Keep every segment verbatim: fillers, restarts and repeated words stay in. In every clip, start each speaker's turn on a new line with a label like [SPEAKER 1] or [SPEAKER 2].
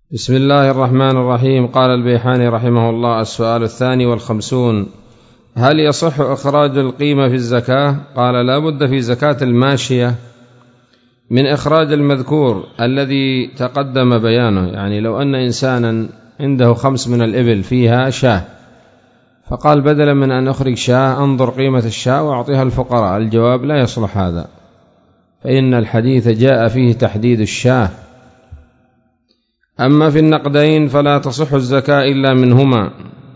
[SPEAKER 1] بسم الله الرحمن الرحيم. قال البيحاني رحمه الله: السؤال الثاني والخمسون: هل يصح إخراج القيمة في الزكاة؟ قال: لا بد في زكاة الماشية من إخراج المذكور الذي تقدم بيانه. يعني لو أن إنسانا عنده خمس من الإبل فيها شاة، فقال بدلا من أن أخرج شاة أنظر قيمة الشاة وأعطيها الفقراء، الجواب: لا يصلح هذا، فإن الحديث جاء فيه تحديد الشاة. أما في النقدين فلا تصح الزكاة إلا منهما.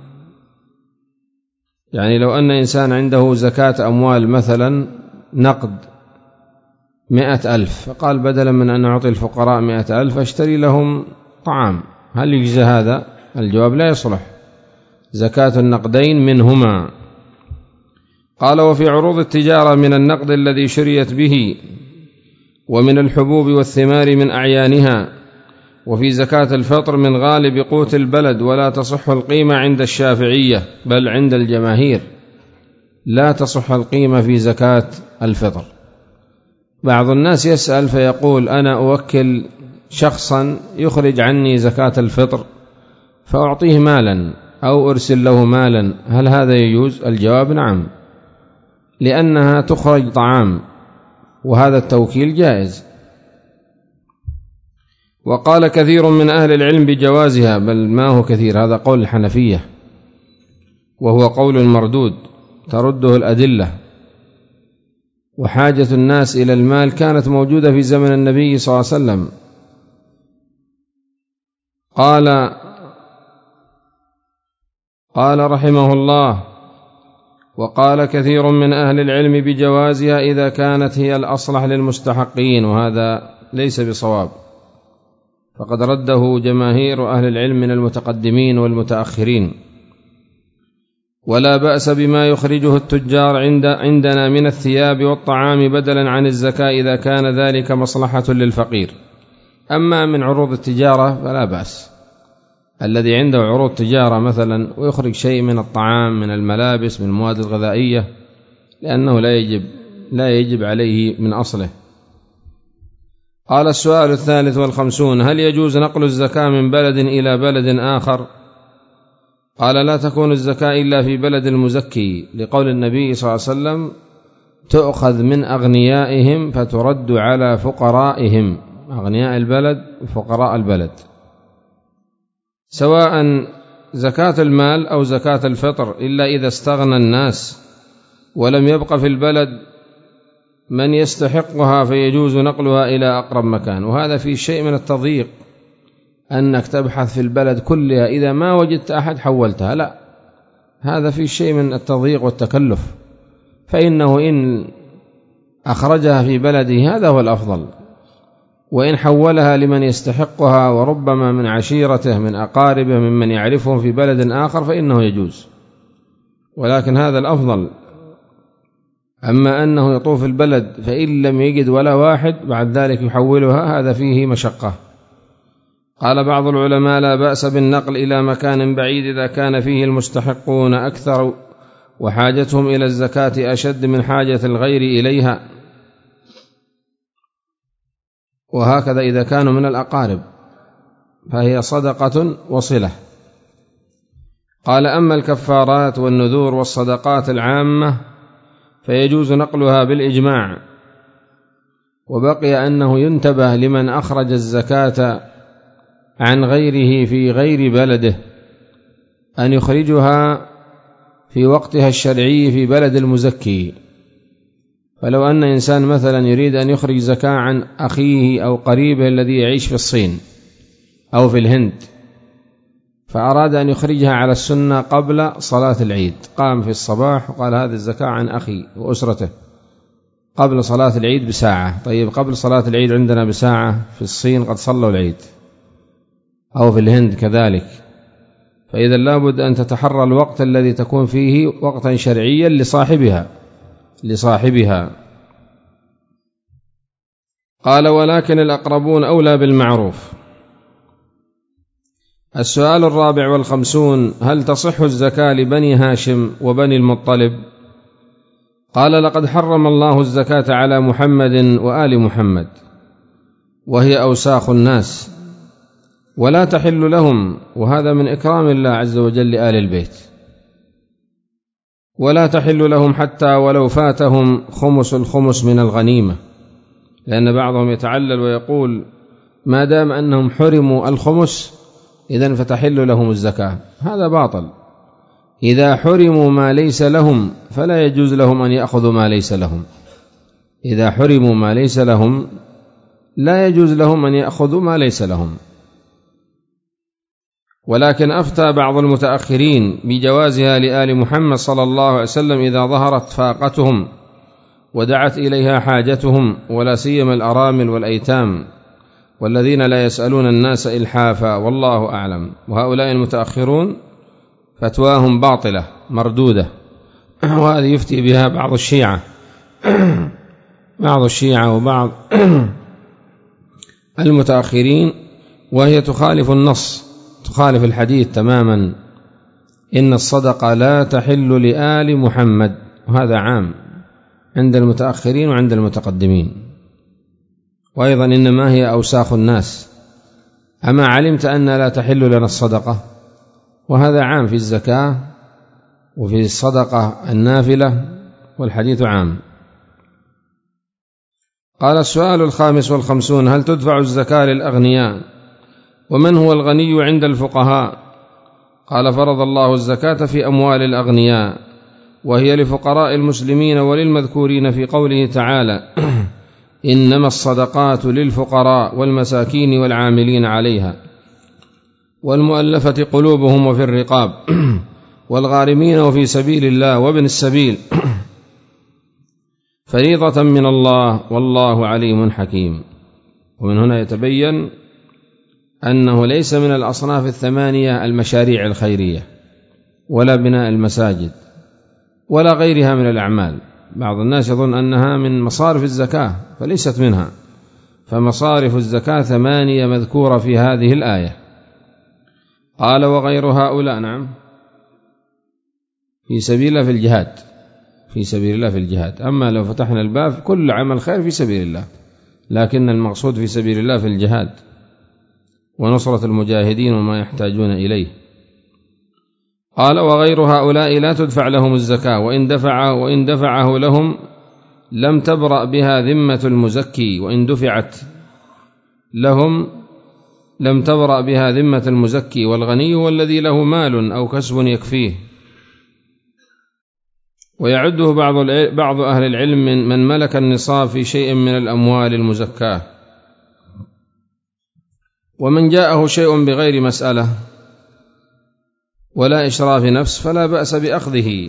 [SPEAKER 1] يعني لو أن إنسان عنده زكاة أموال مثلا نقد مئة ألف، فقال بدلا من أن أعطي الفقراء مئة ألف أشتري لهم طعام، هل يجزى هذا؟ الجواب: لا يصلح، زكاة النقدين منهما. قال: وفي عروض التجارة من النقد الذي شريت به، ومن الحبوب والثمار من أعيانها، وفي زكاة الفطر من غالب قوت البلد، ولا تصح القيمة عند الشافعية بل عند الجماهير لا تصح القيمة في زكاة الفطر. بعض الناس يسأل فيقول: أنا أوكل شخصا يخرج عني زكاة الفطر فأعطيه مالا أو أرسل له مالا، هل هذا يجوز؟ الجواب: نعم، لأنها تخرج طعام، وهذا التوكيل جائز. وقال كثير من أهل العلم بجوازها، بل ما هو كثير، هذا قول الحنفية وهو قول مردود ترده الأدلة. وحاجة الناس إلى المال كانت موجودة في زمن النبي صلى الله عليه وسلم. قال قال رحمه الله: وقال كثير من أهل العلم بجوازها إذا كانت هي الأصلح للمستحقين، وهذا ليس بصواب، فقد رده جماهير أهل العلم من المتقدمين والمتأخرين. ولا بأس بما يخرجه التجار عند عندنا من الثياب والطعام بدلا عن الزكاة إذا كان ذلك مصلحة للفقير. أما من عروض التجارة فلا بأس، الذي عنده عروض تجارة مثلا ويخرج شيء من الطعام، من الملابس، من المواد الغذائية، لأنه لا يجب لا يجب عليه من أصله. قال: السؤال الثالث والخمسون: هل يجوز نقل الزكاة من بلد إلى بلد آخر؟ قال: لا تكون الزكاة إلا في بلد المزكي، لقول النبي صلى الله عليه وسلم: تؤخذ من أغنيائهم فترد على فقرائهم، أغنياء البلد وفقراء البلد، سواء زكاة المال أو زكاة الفطر، إلا إذا استغنى الناس ولم يبق في البلد من يستحقها فيجوز نقلها إلى أقرب مكان. وهذا في شيء من التضييق، أنك تبحث في البلد كلها، إذا ما وجدت أحد حولتها، لا، هذا في شيء من التضييق والتكلف، فإنه إن أخرجها في بلده هذا هو الأفضل، وإن حولها لمن يستحقها وربما من عشيرته من أقاربه ممن يعرفهم في بلد آخر فإنه يجوز، ولكن هذا الأفضل. أما أنه يطوف البلد فإن لم يجد ولا واحد بعد ذلك يحولها، هذا فيه مشقة. قال بعض العلماء: لا بأس بالنقل إلى مكان بعيد إذا كان فيه المستحقون أكثر وحاجتهم إلى الزكاة أشد من حاجة الغير إليها، وهكذا إذا كانوا من الأقارب فهي صدقة وصلة. قال: أما الكفارات والنذور والصدقات العامة فيجوز نقلها بالإجماع. وبقي أنه ينتبه لمن أخرج الزكاة عن غيره في غير بلده أن يخرجها في وقتها الشرعي في بلد المزكي. فلو أن إنسان مثلا يريد أن يخرج زكاة عن أخيه أو قريبه الذي يعيش في الصين أو في الهند، فأراد أن يخرجها على السنة قبل صلاة العيد، قام في الصباح وقال: هذه الزكاة عن أخي وأسرته قبل صلاة العيد بساعة. طيب، قبل صلاة العيد عندنا بساعة، في الصين قد صلوا العيد، أو في الهند كذلك، فإذا لابد أن تتحرى الوقت الذي تكون فيه وقتا شرعيا لصاحبها لصاحبها قال: ولكن الأقربون أولى بالمعروف. السؤال الرابع والخمسون: هل تصح الزكاة لبني هاشم وبني المطلب؟ قال: لقد حرم الله الزكاة على محمد وآل محمد، وهي أوساخ الناس، ولا تحل لهم، وهذا من إكرام الله عز وجل لآل البيت، ولا تحل لهم حتى ولو فاتهم خمس الخمس من الغنيمة، لأن بعضهم يتعلل ويقول ما دام أنهم حرموا الخمس إذن فتحل لهم الزكاة. هذا باطل. إذا حرموا ما ليس لهم فلا يجوز لهم أن يأخذوا ما ليس لهم. إذا حرموا ما ليس لهم لا يجوز لهم أن يأخذوا ما ليس لهم. ولكن أفتى بعض المتأخرين بجوازها لآل محمد صلى الله عليه وسلم إذا ظهرت فاقتهم ودعت إليها حاجتهم، ولا سيما الأرامل والأيتام والذين لا يسألون الناس إلحافا، والله أعلم. وهؤلاء المتأخرون فتواهم باطلة مردودة، وهذه يفتي بها بعض الشيعة بعض الشيعة وبعض المتأخرين، وهي تخالف النص، تخالف الحديث تماما. إن الصدقة لا تحل لآل محمد، وهذا عام عند المتأخرين وعند المتقدمين. وأيضا إنما هي أوساخ الناس. أما علمت أن لا تحل لنا الصدقة، وهذا عام في الزكاة وفي الصدقة النافلة، والحديث عام. قال السؤال الخامس والخمسون: هل تدفع الزكاة للأغنياء؟ ومن هو الغني عند الفقهاء؟ قال: فرض الله الزكاة في أموال الأغنياء، وهي لفقراء المسلمين وللمذكورين في قوله تعالى: إنما الصدقات للفقراء والمساكين والعاملين عليها والمؤلفة قلوبهم وفي الرقاب والغارمين وفي سبيل الله وابن السبيل فريضة من الله والله عليم حكيم. ومن هنا يتبين أنه ليس من الأصناف الثمانية المشاريع الخيرية ولا بناء المساجد ولا غيرها من الأعمال. بعض الناس يظن أنها من مصارف الزكاة، فليست منها. فمصارف الزكاة ثمانية مذكورة في هذه الآية. قال: وغير هؤلاء. نعم، في سبيل الله في الجهاد، في سبيل الله في الجهاد. أما لو فتحنا الباب كل عمل خير في سبيل الله، لكن المقصود في سبيل الله في الجهاد ونصرة المجاهدين وما يحتاجون إليه. قال: وغير هؤلاء لا تدفع لهم الزكاة، وإن دفع وإن دفعه لهم لم تبرأ بها ذمة المزكي، وإن دفعت لهم لم تبرأ بها ذمة المزكي. والغني هو الذي له مال أو كسب يكفيه. ويعده بعض بعض أهل العلم من, من ملك النصاب في شيء من الأموال المزكاة. ومن جاءه شيء بغير مسألة ولا إشراف نفس فلا بأس بأخذه،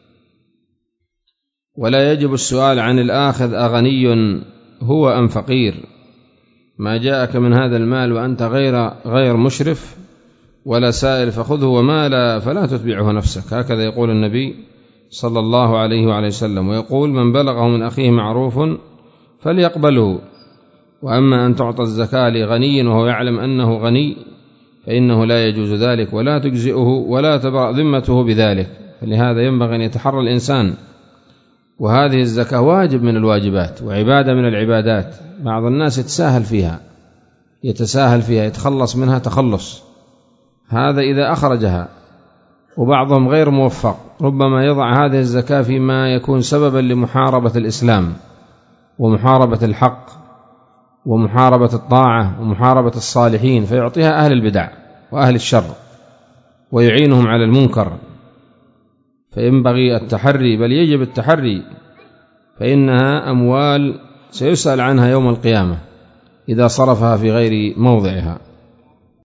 [SPEAKER 1] ولا يجب السؤال عن الآخذ أغني هو أم فقير. ما جاءك من هذا المال وأنت غير غير مشرف ولا سائل فخذه، وما لا فلا تتبعه نفسك. هكذا يقول النبي صلى الله عليه وعليه وسلم. ويقول: من بلغه من أخيه معروف فليقبله. وأما أن تعطى الزكاة لغني وهو يعلم أنه غني فإنه لا يجوز ذلك، ولا تجزئه ولا تبرأ ذمته بذلك. فلهذا ينبغي أن يتحرى الإنسان. وهذه الزكاة واجب من الواجبات وعبادة من العبادات. بعض الناس يتساهل فيها يتساهل فيها يتخلص منها تخلص، هذا إذا أخرجها. وبعضهم غير موفق، ربما يضع هذه الزكاة فيما يكون سببا لمحاربة الإسلام ومحاربة الحق ومحاربة الطاعة ومحاربة الصالحين، فيعطيها أهل البدع وأهل الشر ويعينهم على المنكر. فينبغي التحري، بل يجب التحري، فإنها أموال سيسأل عنها يوم القيامة إذا صرفها في غير موضعها.